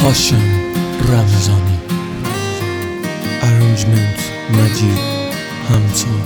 هاشم رمضانی. ارنجمنت مجید همتا.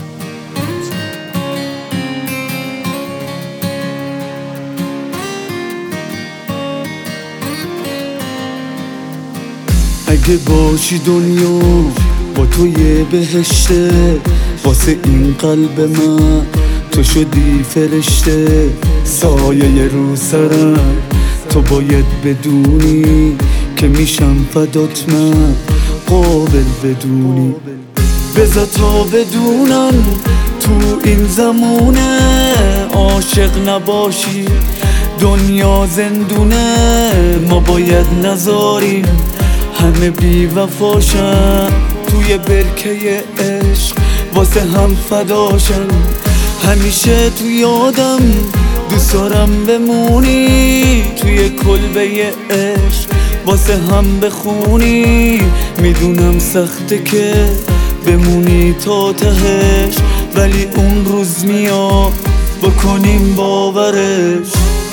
اگه باشی دنیا با تو یه بهشته، واسه این قلب من تو شدی فرشته. سایه رو سرم تو باید بدونی که میشم فدات، من قابل بدونی. بذار تا بدونم تو این زمونه عاشق نباشی دنیا زندونه. ما باید نذاریم همه بی وفاشن توی برکه عشق واسه هم فداشن. همیشه تو یادم دوست دارم بمونی، توی کلبه عشق واسه هم بخونی. میدونم سخته که بمونی تا تهش، ولی اون روز میاد بکنیم باورش.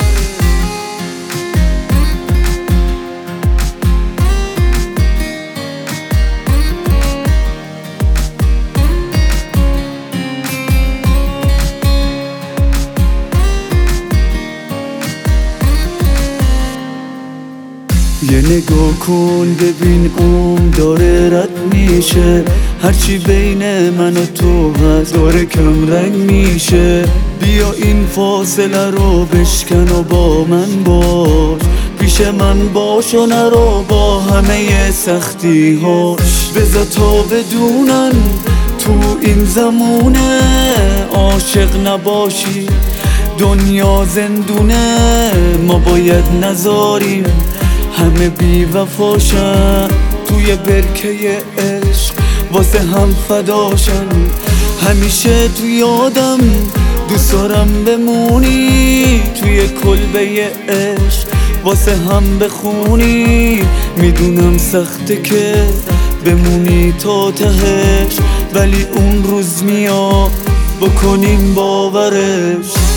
یه نگاه کن ببین اون داره رد میشه، هرچی بین من و تو هست داره کم رنگ میشه. بیا این فاصله رو بشکن و با من باش، پیش من باش و نرو با همه سختی هاش. بذار تا بدونن تو این زمونه عاشق نباشی دنیا زندونه. ما باید نذاریم همه بی وفاشن توی برکه عشق واسه هم فداشن. همیشه تو یادم دوست دارم بمونی، توی کلبه عشق واسه هم بخونی. میدونم سخته که بمونی تا تهش، ولی اون روز میاد بکنیم باورش.